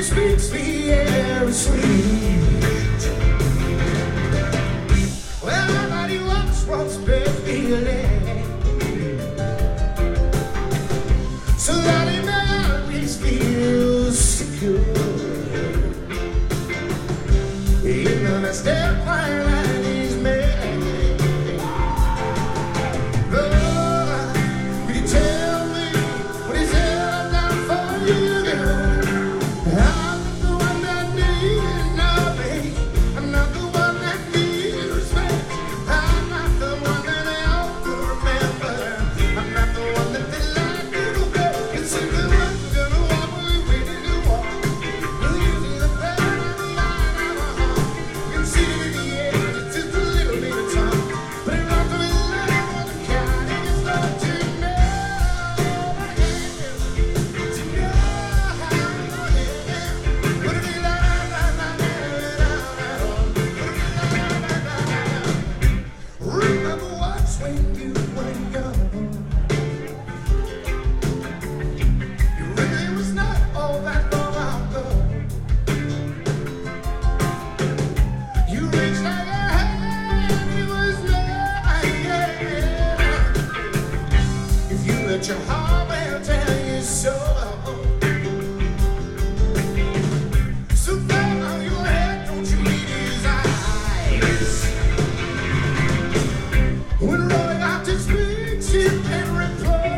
speaks, the air is sweet. Well, nobody walks barefoot. So that he may always feel secure. Even a step higher than he's made. Lord, will you tell me what he's ever done for you, girl? I'm not the one that needs nothing. I'm not the one that needs respect. I'm not the one that they all could remember. I'm not the one that they like to forget. It's in the one we're gonna walk when we waiting to walk. We'll use the better than the line of our heart. You can see it in the air, it's just a little bit of time. But it won't be long when the counting is done to know. Remember what's when you were young. You really was not all that long ago. You reached out your hand, it was mine. If you let your heart, will tell you so. So bow your head, don't you meet his eyes. When Roy got to speak, she can reply.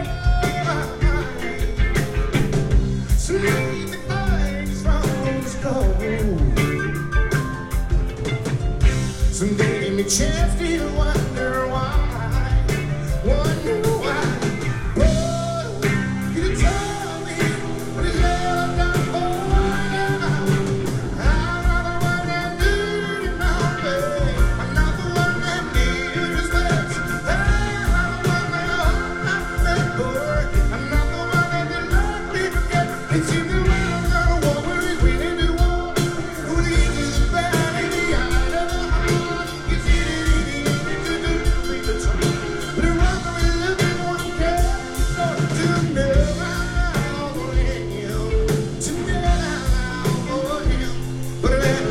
So leave the things from his gold. Someday give me a chance to wonder why. Wonder why. Oh, can you tell me what he's ever done for you? I'm not the one that needs nothing. I'm not the one that needs respect. I'm not the one that I'm remember. I'm not the one that they let me forget. It's in the way I'm gonna walk where he's waiting to walk. Who leads the bad in the eye of the heart. It's easy to do the time. But it won't be a little bit more than care. To know for him. To know for him. But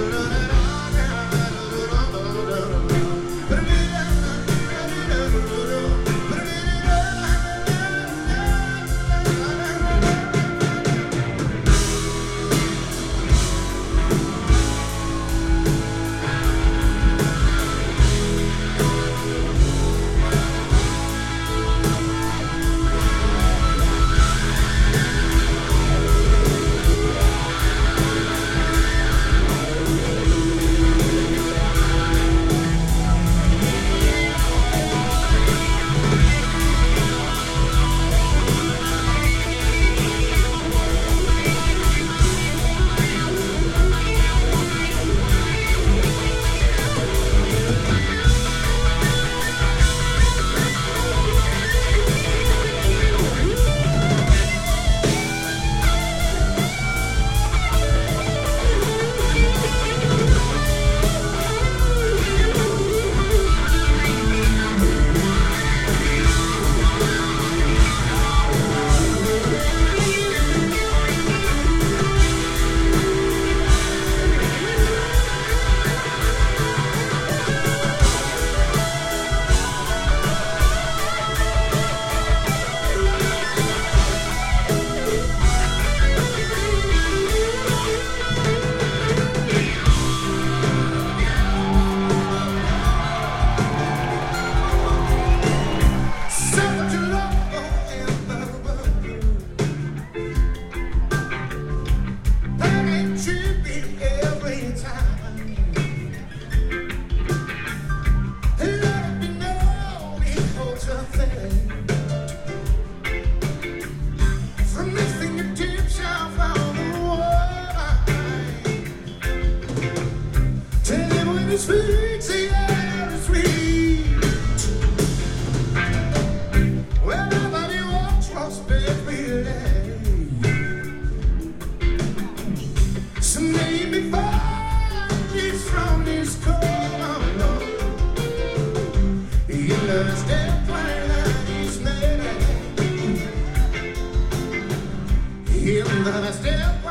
sweet, the air is sweet. Well, nobody walks barefoot. So maybe find this from this corner. You understand why that is made. You understand.